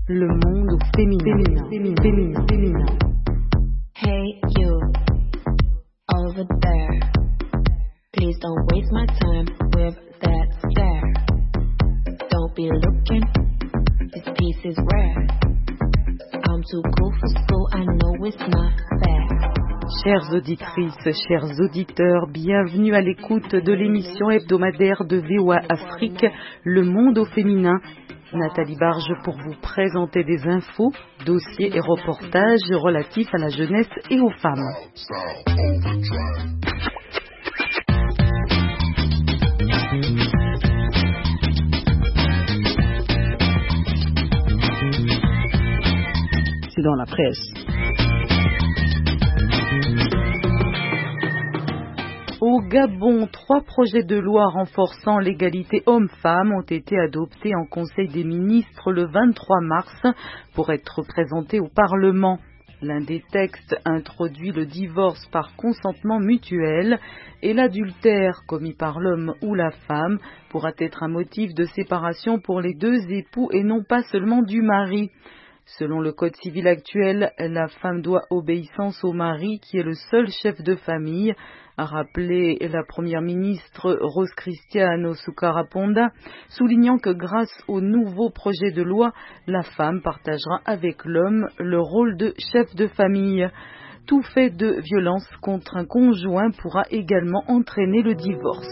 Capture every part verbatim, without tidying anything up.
Le monde au féminin. Féminin. Féminin. Féminin. Hey you, over there. Please don't waste my time with that stare. Don't be looking, this piece is rare. I'm too cool for school, I know it's not fair. Chères auditrices, chers auditeurs, bienvenue à l'écoute de l'émission hebdomadaire de V O A Afrique, Le Monde au féminin. Nathalie Barge pour vous présenter des infos, dossiers et reportages relatifs à la jeunesse et aux femmes. C'est dans la presse. Au Gabon, trois projets de loi renforçant l'égalité hommes-femmes ont été adoptés en Conseil des ministres le vingt-trois mars pour être présentés au Parlement. L'un des textes introduit le divorce par consentement mutuel et l'adultère commis par l'homme ou la femme pourra être un motif de séparation pour les deux époux et non pas seulement du mari. Selon le Code civil actuel, la femme doit obéissance au mari qui est le seul chef de famille, a rappelé la première ministre Rose Christiane Soukaraponda, soulignant que grâce au nouveau projet de loi, la femme partagera avec l'homme le rôle de chef de famille. Tout fait de violence contre un conjoint pourra également entraîner le divorce.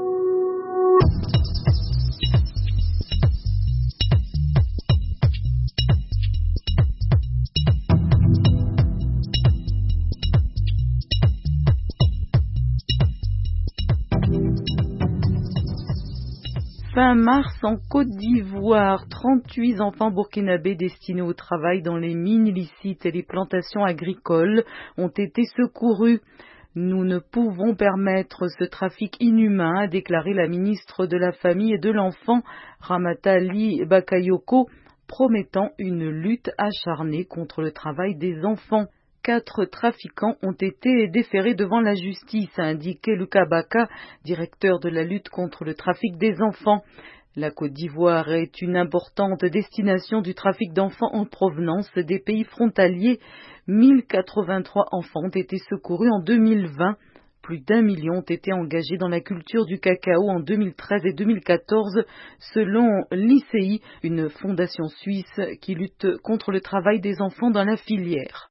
Fin mars, en Côte d'Ivoire, trente-huit enfants burkinabés destinés au travail dans les mines illicites et les plantations agricoles ont été secourus. Nous ne pouvons permettre ce trafic inhumain, a déclaré la ministre de la Famille et de l'Enfant, Ramata Ly Bakayoko, promettant une lutte acharnée contre le travail des enfants. Quatre trafiquants ont été déférés devant la justice, a indiqué Lucas Baka, directeur de la lutte contre le trafic des enfants. La Côte d'Ivoire est une importante destination du trafic d'enfants en provenance des pays frontaliers. mille quatre-vingt-trois enfants ont été secourus en deux mille vingt. Plus d'un million ont été engagés dans la culture du cacao en deux mille treize et deux mille quatorze, selon l'I C I, une fondation suisse qui lutte contre le travail des enfants dans la filière.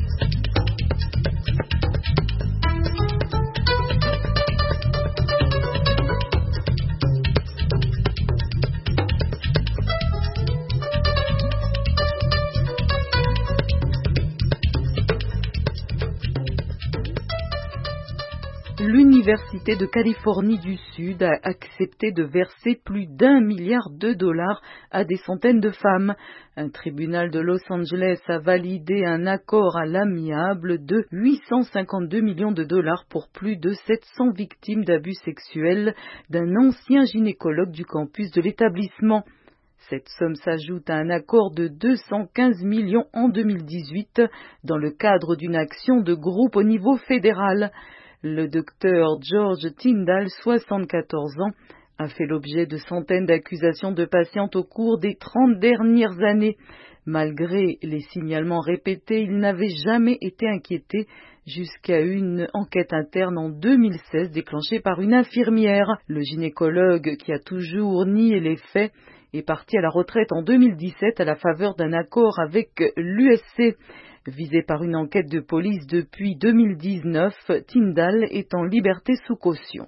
L'Université de Californie du Sud a accepté de verser plus d'un milliard de dollars à des centaines de femmes. Un tribunal de Los Angeles a validé un accord à l'amiable de huit cent cinquante-deux millions de dollars pour plus de sept cents victimes d'abus sexuels d'un ancien gynécologue du campus de l'établissement. Cette somme s'ajoute à un accord de deux cent quinze millions en deux mille dix-huit dans le cadre d'une action de groupe au niveau fédéral. Le docteur George Tyndall, soixante-quatorze ans, a fait l'objet de centaines d'accusations de patientes au cours des trente dernières années. Malgré les signalements répétés, il n'avait jamais été inquiété jusqu'à une enquête interne en deux mille seize déclenchée par une infirmière. Le gynécologue, qui a toujours nié les faits, est parti à la retraite en deux mille dix-sept à la faveur d'un accord avec l'U S C. Visé par une enquête de police depuis deux mille dix-neuf, Tyndall est en liberté sous caution.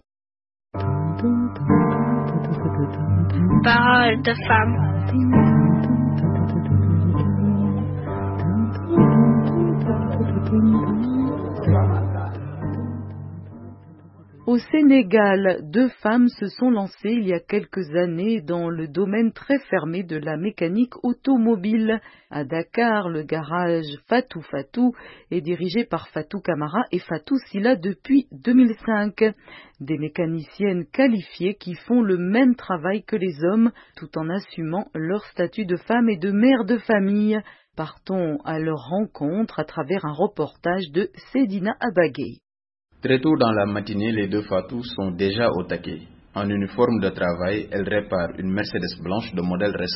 Parole de femme. Au Sénégal, deux femmes se sont lancées il y a quelques années dans le domaine très fermé de la mécanique automobile. À Dakar, le garage Fatou Fatou est dirigé par Fatou Camara et Fatou Silla depuis deux mille cinq. Des mécaniciennes qualifiées qui font le même travail que les hommes tout en assumant leur statut de femme et de mère de famille. Partons à leur rencontre à travers un reportage de Sedina Abagay. Très tôt dans la matinée, les deux Fatou sont déjà au taquet. En uniforme de travail, elles réparent une Mercedes blanche de modèle récent.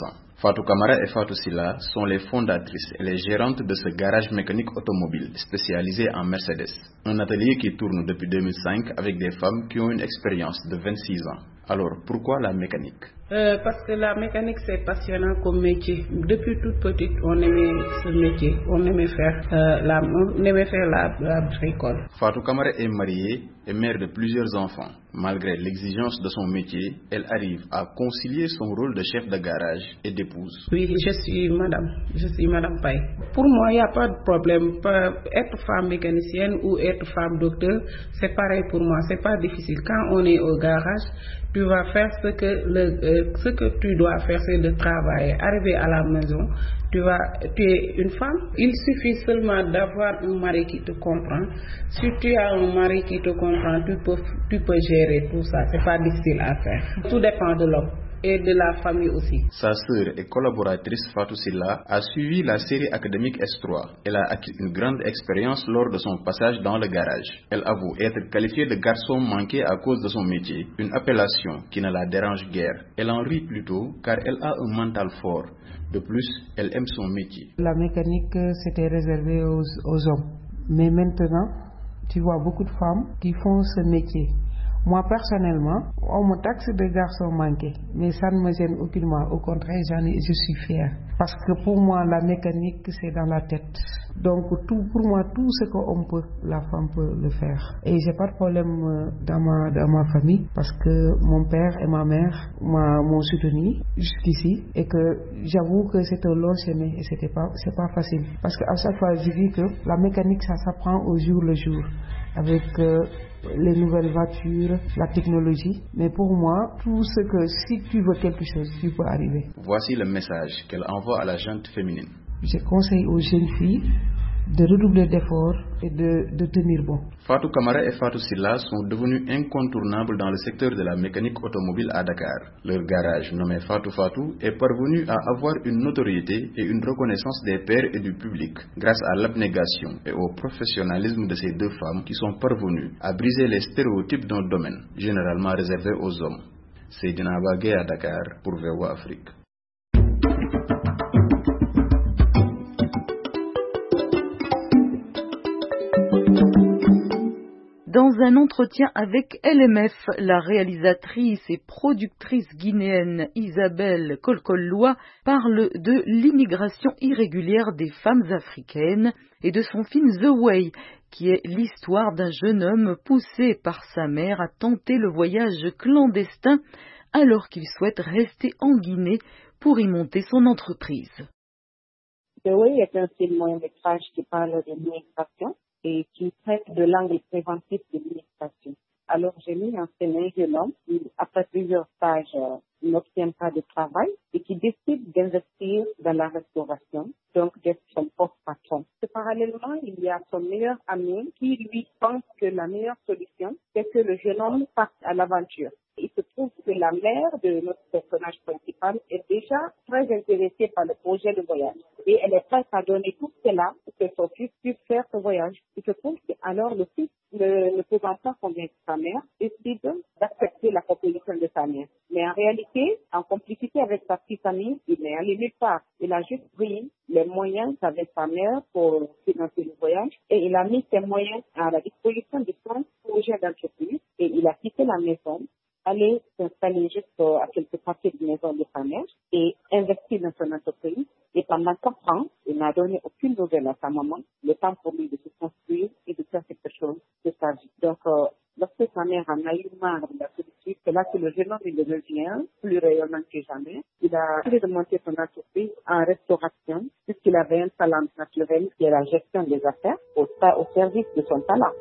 Fatou Camara et Fatou Silla sont les fondatrices et les gérantes de ce garage mécanique automobile spécialisé en Mercedes. Un atelier qui tourne depuis deux mille cinq avec des femmes qui ont une expérience de vingt-six ans. Alors, pourquoi la mécanique? Euh, parce que la mécanique, c'est passionnant comme métier. Depuis toute petite, on aimait ce métier. On aimait faire, euh, la, on aimait faire la, la bricole. Fatou Camara est mariée et mère de plusieurs enfants. Malgré l'exigence de son métier, elle arrive à concilier son rôle de chef de garage et d'épouse. Oui, je suis madame. Je suis madame Paye. Pour moi, il n'y a pas de problème. Être femme mécanicienne ou être femme docteur, c'est pareil pour moi. C'est pas difficile. Quand on est au garage, tu vas faire ce que le, euh, ce que tu dois faire, c'est de travailler. Arriver à la maison, tu vas, tu es une femme. Il suffit seulement d'avoir un mari qui te comprend. Si tu as un mari qui te comprend, tu peux, tu peux gérer tout ça. C'est pas difficile à faire. Tout dépend de l'homme et de la famille aussi. Sa sœur et collaboratrice Fatou Silla a suivi la série académique S trois. Elle a acquis une grande expérience lors de son passage dans le garage. Elle avoue être qualifiée de garçon manqué à cause de son métier, une appellation qui ne la dérange guère. Elle en rit plutôt car elle a un mental fort. De plus, elle aime son métier. La mécanique, c'était réservé aux, aux hommes. Mais maintenant, tu vois beaucoup de femmes qui font ce métier. Moi, personnellement, on me taxe de garçon manqué, mais ça ne me gêne aucunement. Au contraire, j'en ai, je suis fière. Parce que pour moi, la mécanique, c'est dans la tête. Donc, tout, pour moi, tout ce qu'on peut, la femme peut le faire. Et j'ai pas de problème dans ma, dans ma famille, parce que mon père et ma mère m'ont soutenu jusqu'ici, et que j'avoue que c'est un long chemin, et c'était pas, c'est pas facile. Parce qu'à chaque fois, je dis que la mécanique, ça s'apprend au jour le jour, avec euh, les nouvelles voitures, la technologie. Mais pour moi, tout ce que, si tu veux quelque chose, tu peux arriver. Voici le message qu'elle envoie à la gente féminine. Je conseille aux jeunes filles de redoubler d'efforts et de, de tenir bon. Fatou Camara et Fatou Silla sont devenus incontournables dans le secteur de la mécanique automobile à Dakar. Leur garage, nommé Fatou Fatou, est parvenu à avoir une notoriété et une reconnaissance des pairs et du public grâce à l'abnégation et au professionnalisme de ces deux femmes qui sont parvenues à briser les stéréotypes d'un domaine généralement réservé aux hommes. Seydina Bagé à Dakar pour V O A Afrique. Dans un entretien avec L M F, la réalisatrice et productrice guinéenne Isabelle Kolkolloua parle de l'immigration irrégulière des femmes africaines et de son film The Way, qui est l'histoire d'un jeune homme poussé par sa mère à tenter le voyage clandestin alors qu'il souhaite rester en Guinée pour y monter son entreprise. The Way est un film moyen métrage qui parle de l'immigration et qui traite de l'angle préventif de l'immigration. Alors, j'ai mis en scène un jeune homme qui, après plusieurs stages, euh, n'obtient pas de travail et qui décide d'investir dans la restauration, donc d'être son propre patron. Et parallèlement, il y a son meilleur ami qui, lui, pense que la meilleure solution, c'est que le jeune homme parte à l'aventure. Il se trouve que la mère de notre personnage principal est déjà très intéressée par le projet de voyage. Et elle est prête à donner tout cela pour que son fils puisse faire ce voyage. Il se trouve qu'alors le fils, ne, ne pouvant pas convaincre sa mère, décide d'accepter la proposition de sa mère. Mais en réalité, en complicité avec sa petite amie, il n'est allé nulle part. Il a juste pris les moyens avec sa mère pour financer le voyage et il a mis ses moyens à la disposition de son projet d'entreprise et il a quitté la maison, aller s'installer juste à quelques papiers de maison de sa mère et investir dans son entreprise. Et pendant quatre ans, il n'a donné aucune nouvelle à sa maman, le temps pour lui de se construire et de faire quelque chose de sa vie. Donc, euh, lorsque sa mère en a eu marre de la solitude, c'est là que le jeune homme il devient plus rayonnant que jamais. Il a décidé de monter son entreprise en restauration puisqu'il avait un talent naturel qui est la gestion des affaires au, au service de son talent.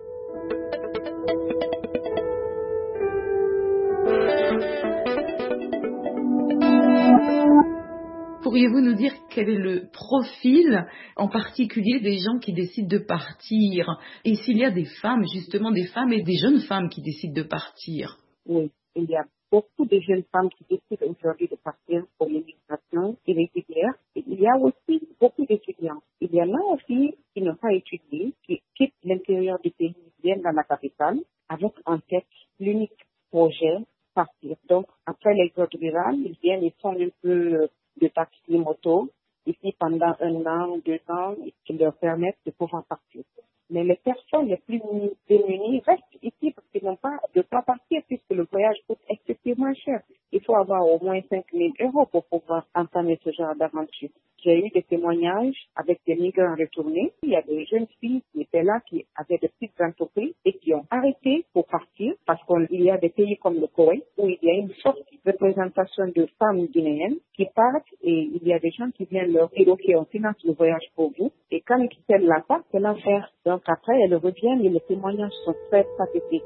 Pourriez-vous nous dire quel est le profil en particulier des gens qui décident de partir? Et s'il y a des femmes, justement des femmes et des jeunes femmes qui décident de partir? Oui, il y a beaucoup de jeunes femmes qui décident aujourd'hui de partir pour l'immigration irrégulière. Et il y a aussi beaucoup d'étudiants. Il y en a aussi qui n'ont pas étudié, qui quittent l'intérieur du pays, viennent dans la capitale, avec en tête l'unique projet partir. Donc, après l'exode rural, ils viennent, ils font un peu de taxi moto ici pendant un an, deux ans, qui leur permettent de pouvoir partir. Mais les personnes les plus démunies restent ici parce qu'ils n'ont pas de quoi partir puisque le voyage coûte excessivement cher. Il faut avoir au moins cinq mille euros pour pouvoir entamer ce genre d'aventure. J'ai eu des témoignages avec des migrants retournés. Il y a des jeunes filles qui étaient là, qui avaient de petites entreprises et qui ont arrêté pour partir parce qu'il y a des pays comme le Koweït où il y a une forte représentation de femmes guinéennes qui partent et il y a des gens qui viennent leur dire ok, on finance le voyage pour vous. Et quand ils quittent la part, c'est l'enfer. Donc après, elles reviennent et les témoignages sont très pathétiques.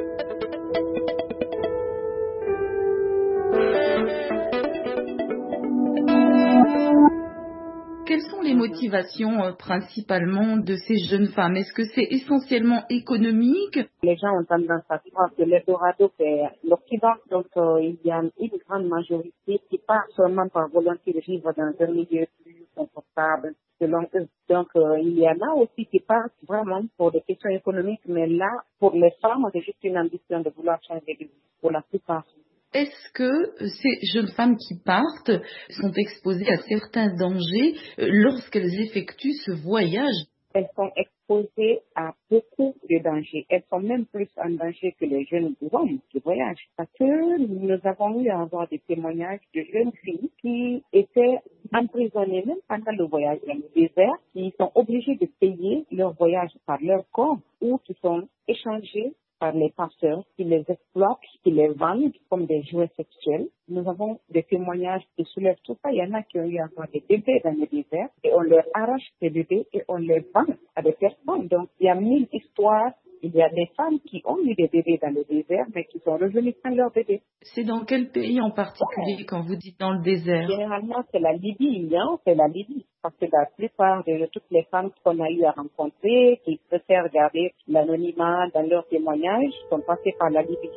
Quelles sont les motivations euh, principalement de ces jeunes femmes? Est-ce que c'est essentiellement économique? Les gens ont tendance à croire que l'Eldorado c'est l'Occident, donc euh, il y a une grande majorité qui part seulement par volonté de vivre dans un milieu plus confortable selon eux. Donc euh, il y en a aussi qui partent vraiment pour des questions économiques, mais là, pour les femmes, c'est juste une ambition de vouloir changer de vie, pour la plupart. Est-ce que ces jeunes femmes qui partent sont exposées à certains dangers euh, lorsqu'elles effectuent ce voyage? Elles sont exposées à beaucoup de dangers. Elles sont même plus en danger que les jeunes hommes qui voyagent. Parce que nous avons eu à avoir des témoignages de jeunes filles qui étaient emprisonnées même pendant le voyage dans le désert, qui sont obligées de payer leur voyage par leur corps ou qui sont échangées par les passeurs qui les exploitent, qui les vendent comme des jouets sexuels. Nous avons des témoignages qui soulèvent tout ça. Il y en a qui ont eu à avoir des bébés dans le désert et on leur arrache ces bébés et on les vend à des personnes. Donc, il y a mille histoires. Il y a des femmes qui ont eu des bébés dans le désert, mais qui sont revenues sans leurs bébés. C'est dans quel pays en particulier quand vous dites dans le désert? Généralement, c'est la Libye, hein, c'est la Libye. Parce que la plupart de toutes les femmes qu'on a eu à rencontrer, qui préfèrent garder l'anonymat dans leurs témoignages, sont passées par la Libye.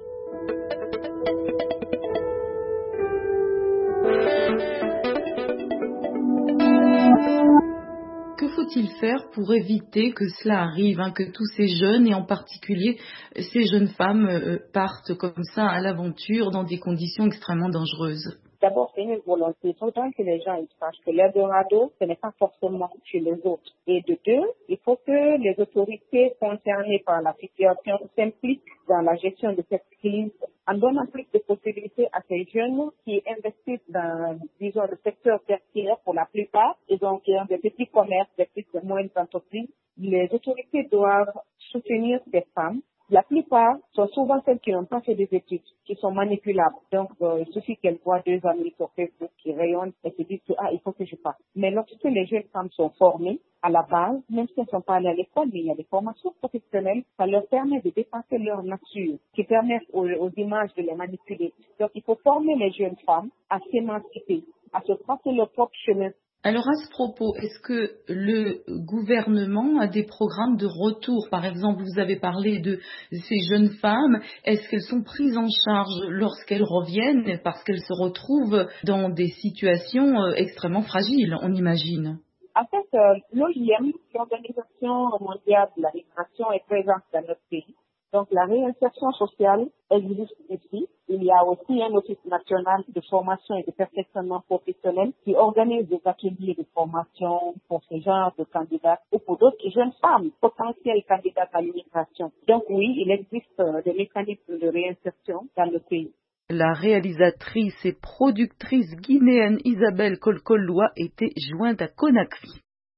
Que faut-il faire pour éviter que cela arrive, hein, que tous ces jeunes, et en particulier ces jeunes femmes, euh, partent comme ça à l'aventure dans des conditions extrêmement dangereuses? D'abord, c'est une volonté. Il faudra que les gens ils sachent que l'Eldorado, ce n'est pas forcément chez les autres. Et de deux, il faut que les autorités concernées par la situation s'impliquent dans la gestion de cette crise en donnant plus de possibilités à ces jeunes qui investissent dans, disons, le secteur tertiaire pour la plupart, et donc qui ont des petits commerces, des petites et moyennes entreprises. Les autorités doivent soutenir ces femmes. La plupart sont souvent celles qui n'ont pas fait des études, qui sont manipulables. Donc, euh, il suffit qu'elles voient deux amis sur Facebook qui rayonnent et se disent que, ah, il faut que je parte. Mais lorsque les jeunes femmes sont formées, à la base, même si elles ne sont pas allées à l'école, mais il y a des formations professionnelles, ça leur permet de dépasser leur nature, qui permettent aux, aux images de les manipuler. Donc, il faut former les jeunes femmes à s'émanciper, à se tracer leur propre chemin. Alors à ce propos, est-ce que le gouvernement a des programmes de retour? Par exemple, vous avez parlé de ces jeunes femmes. Est-ce qu'elles sont prises en charge lorsqu'elles reviennent parce qu'elles se retrouvent dans des situations extrêmement fragiles, on imagine? En fait, euh, l'O I M, l'Organisation mondiale de la migration, est présente dans notre pays. Donc, la réinsertion sociale existe ici. Il y a aussi un office national de formation et de perfectionnement professionnel qui organise des ateliers de formation pour ce genre de candidats ou pour d'autres jeunes femmes potentielles candidates à l'immigration. Donc oui, il existe des mécanismes de réinsertion dans le pays. La réalisatrice et productrice guinéenne Isabelle Kolkoloa était jointe à Conakry.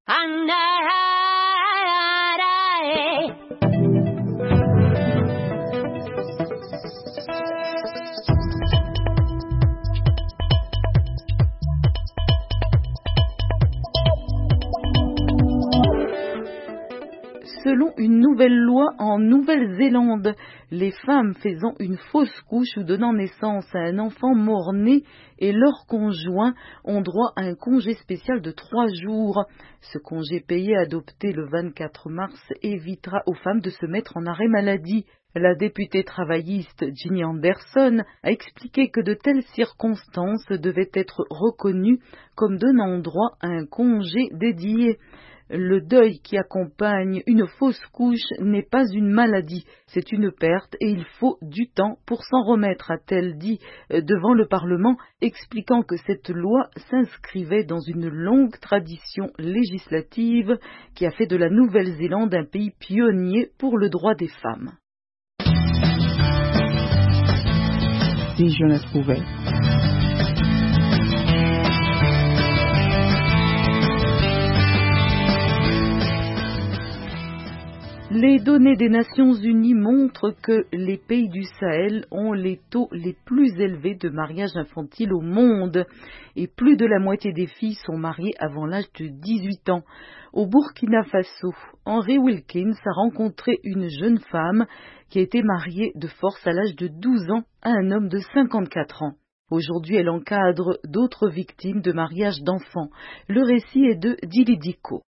Selon une nouvelle loi en Nouvelle-Zélande, les femmes faisant une fausse couche ou donnant naissance à un enfant mort-né et leur conjoint ont droit à un congé spécial de trois jours. Ce congé payé adopté le vingt-quatre mars évitera aux femmes de se mettre en arrêt maladie. La députée travailliste Ginny Anderson a expliqué que de telles circonstances devaient être reconnues comme donnant droit à un congé dédié. Le deuil qui accompagne une fausse couche n'est pas une maladie, c'est une perte et il faut du temps pour s'en remettre, a-t-elle dit devant le Parlement, expliquant que cette loi s'inscrivait dans une longue tradition législative qui a fait de la Nouvelle-Zélande un pays pionnier pour le droit des femmes. Si je le trouvais. Les données des Nations Unies montrent que les pays du Sahel ont les taux les plus élevés de mariage infantile au monde et plus de la moitié des filles sont mariées avant l'âge de dix-huit ans. Au Burkina Faso, Henry Wilkins a rencontré une jeune femme qui a été mariée de force à l'âge de douze ans à un homme de cinquante-quatre ans. Aujourd'hui, elle encadre d'autres victimes de mariage d'enfants. Le récit est de Dili Diko.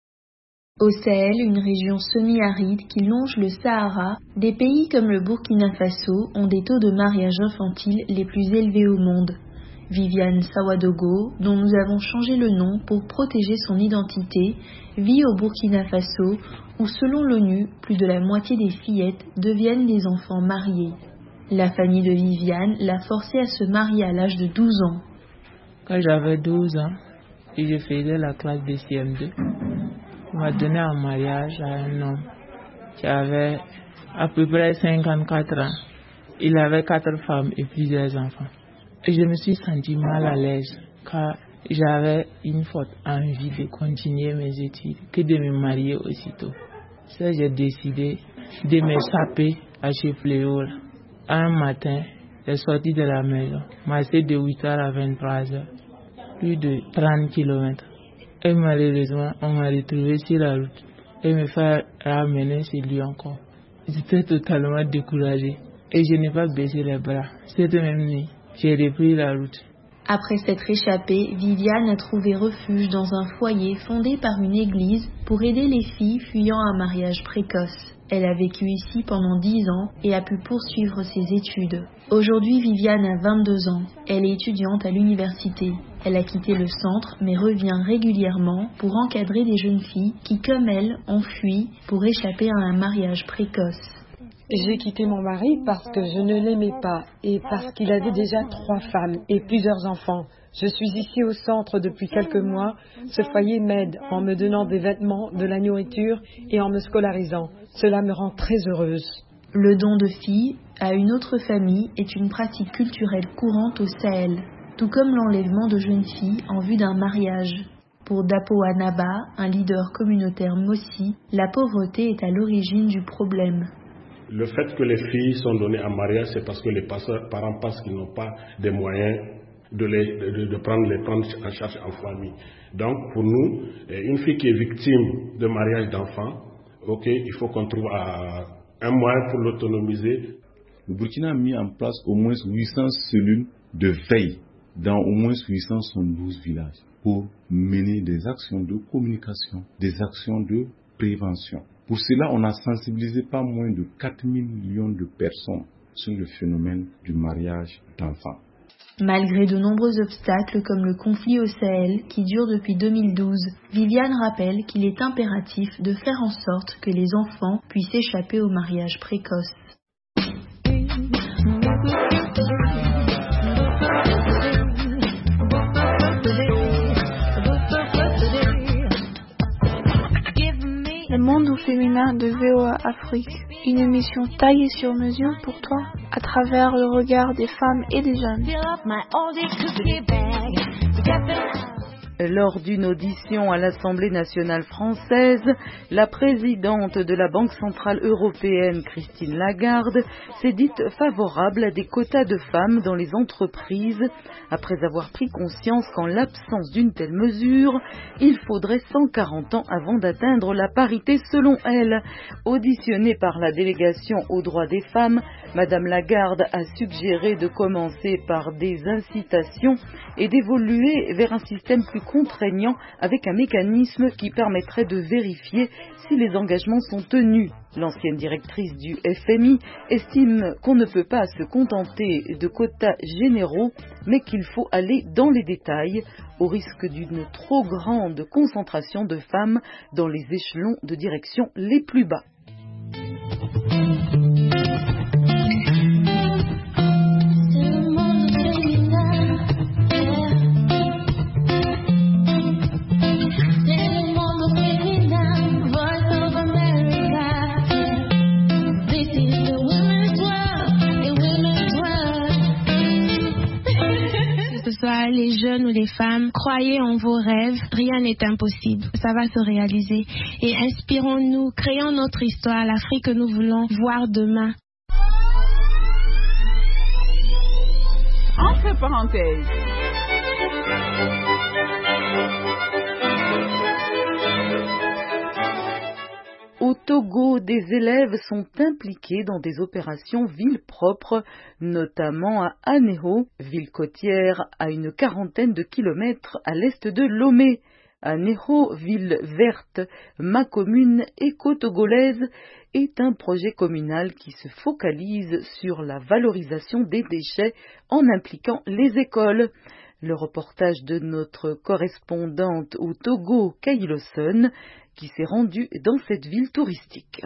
Au Sahel, une région semi-aride qui longe le Sahara, des pays comme le Burkina Faso ont des taux de mariage infantile les plus élevés au monde. Viviane Sawadogo, dont nous avons changé le nom pour protéger son identité, vit au Burkina Faso, où selon l'ONU, plus de la moitié des fillettes deviennent des enfants mariés. La famille de Viviane l'a forcée à se marier à l'âge de douze ans. Quand j'avais douze ans, et je faisais la classe de C M deux, on m'a donné en mariage à un homme qui avait à peu près cinquante-quatre ans. Il avait quatre femmes et plusieurs enfants. Et je me suis sentie mal à l'aise car j'avais une forte envie de continuer mes études que de me marier aussitôt. Ça, j'ai décidé de m'échapper à chez Fléau. Un matin, j'ai sorti de la maison, marché de huit heures à vingt-trois heures, plus de trente kilomètres. Et malheureusement, on m'a retrouvé sur la route et me fait ramener chez lui encore. J'étais totalement découragé et je n'ai pas baissé les bras. Cette même nuit, j'ai repris la route. Après s'être échappée, Viviane a trouvé refuge dans un foyer fondé par une église pour aider les filles fuyant un mariage précoce. Elle a vécu ici pendant dix ans et a pu poursuivre ses études. Aujourd'hui, Viviane a vingt-deux ans. Elle est étudiante à l'université. Elle a quitté le centre mais revient régulièrement pour encadrer des jeunes filles qui, comme elle, ont fui pour échapper à un mariage précoce. J'ai quitté mon mari parce que je ne l'aimais pas et parce qu'il avait déjà trois femmes et plusieurs enfants. Je suis ici au centre depuis quelques mois. Ce foyer m'aide en me donnant des vêtements, de la nourriture et en me scolarisant. Cela me rend très heureuse. Le don de filles à une autre famille est une pratique culturelle courante au Sahel, tout comme l'enlèvement de jeunes filles en vue d'un mariage. Pour Dapo Anaba, un leader communautaire Mossi, la pauvreté est à l'origine du problème. Le fait que les filles sont données en mariage, c'est parce que les parents pensent qu'ils n'ont pas de moyens de les, de, de prendre, les prendre en charge en famille. Donc, pour nous, une fille qui est victime de mariage d'enfants, ok, il faut qu'on trouve à, un moyen pour l'autonomiser. Le Burkina a mis en place au moins huit cents cellules de veille dans au moins huit cent soixante-douze villages pour mener des actions de communication, des actions de prévention. Pour cela, on a sensibilisé pas moins de quatre mille millions de personnes sur le phénomène du mariage d'enfants. Malgré de nombreux obstacles comme le conflit au Sahel qui dure depuis deux mille douze, Viviane rappelle qu'il est impératif de faire en sorte que les enfants puissent échapper au mariage précoce. Le monde au féminin de V O A Afrique, une émission taillée sur mesure pour toi à travers le regard des femmes et des jeunes. Lors d'une audition à l'Assemblée nationale française, la présidente de la Banque centrale européenne, Christine Lagarde, s'est dite favorable à des quotas de femmes dans les entreprises, après avoir pris conscience qu'en l'absence d'une telle mesure, il faudrait cent quarante ans avant d'atteindre la parité selon elle. Auditionnée par la délégation aux droits des femmes, Madame Lagarde a suggéré de commencer par des incitations et d'évoluer vers un système plus contraignant avec un mécanisme qui permettrait de vérifier si les engagements sont tenus. L'ancienne directrice du F M I estime qu'on ne peut pas se contenter de quotas généraux, mais qu'il faut aller dans les détails, au risque d'une trop grande concentration de femmes dans les échelons de direction les plus bas. Les jeunes ou les femmes, croyez en vos rêves, rien n'est impossible, ça va se réaliser. Et inspirons-nous, créons notre histoire, l'Afrique que nous voulons voir demain. Entre parenthèses. Au Togo, des élèves sont impliqués dans des opérations ville propre, notamment à Aného, ville côtière à une quarantaine de kilomètres à l'est de Lomé. Aného, ville verte, ma commune éco-togolaise, est un projet communal qui se focalise sur la valorisation des déchets en impliquant les écoles. Le reportage de notre correspondante au Togo, Kailoson, qui s'est rendue dans cette ville touristique.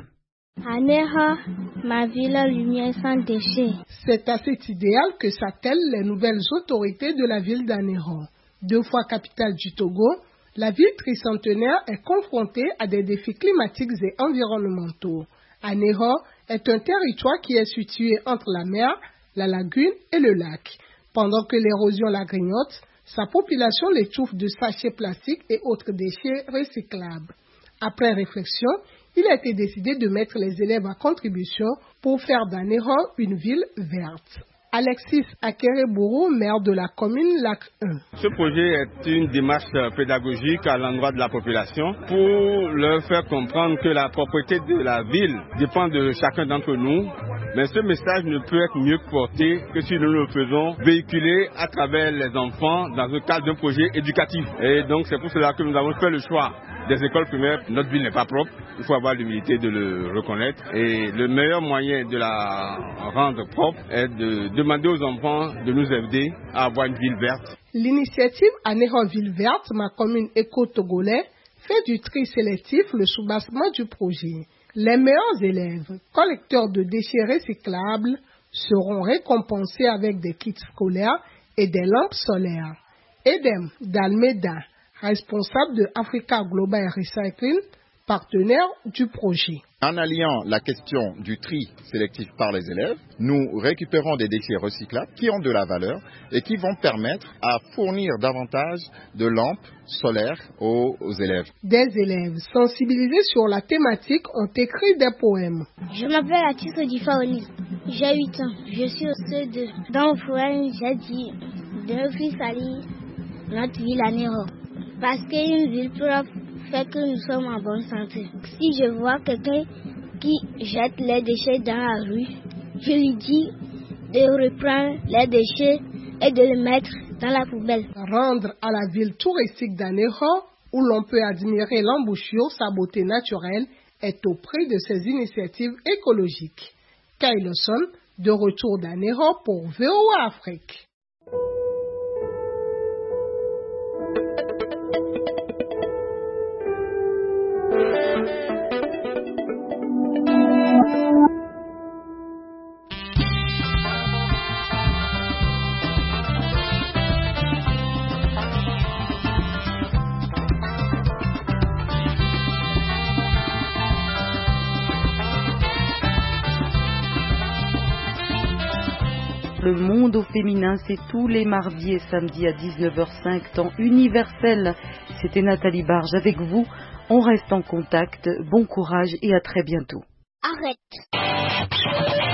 Aného, ma ville lumière sans déchets. C'est à cet idéal que s'attellent les nouvelles autorités de la ville d'Aného. Deux fois capitale du Togo, la ville tricentenaire est confrontée à des défis climatiques et environnementaux. Aného est un territoire qui est situé entre la mer, la lagune et le lac. Pendant que l'érosion la grignote, sa population l'étouffe de sachets plastiques et autres déchets recyclables. Après réflexion, il a été décidé de mettre les élèves à contribution pour faire d'Aného une ville verte. Alexis Akerebourou, maire de la commune Lac un. Ce projet est une démarche pédagogique à l'endroit de la population pour leur faire comprendre que la propriété de la ville dépend de chacun d'entre nous. Mais ce message ne peut être mieux porté que si nous le faisons véhiculer à travers les enfants dans le cadre d'un projet éducatif. Et donc c'est pour cela que nous avons fait le choix des écoles primaires. Notre ville n'est pas propre, il faut avoir l'humilité de le reconnaître. Et le meilleur moyen de la rendre propre est de demander aux enfants de nous aider à avoir une ville verte. L'initiative Aného Ville Verte, ma commune éco-togolais, fait du tri sélectif le soubassement du projet. Les meilleurs élèves, collecteurs de déchets recyclables, seront récompensés avec des kits scolaires et des lampes solaires. Edem Dalmeda, responsable de Africa Global Recycling, partenaire du projet. En alliant la question du tri sélectif par les élèves, nous récupérons des déchets recyclables qui ont de la valeur et qui vont permettre à fournir davantage de lampes solaires aux, aux élèves. Des élèves sensibilisés sur la thématique ont écrit des poèmes. Je m'appelle Atis Difaoni, j'ai huit ans, je suis au C deux. Dans le poème, j'ai dit de nos fils salir notre ville Aného. Parce qu'une ville propre fait que nous sommes en bonne santé. Si je vois quelqu'un qui jette les déchets dans la rue, je lui dis de reprendre les déchets et de les mettre dans la poubelle. Rendre à la ville touristique d'Aného, où l'on peut admirer l'embouchure, sa beauté naturelle, est au prix de ces initiatives écologiques. Kailoson, de retour d'Aného pour V O A Afrique. Le monde au féminin, c'est tous les mardis et samedis à dix-neuf heures cinq, temps universel. C'était Nathalie Barge avec vous. On reste en contact. Bon courage et à très bientôt. Arrête.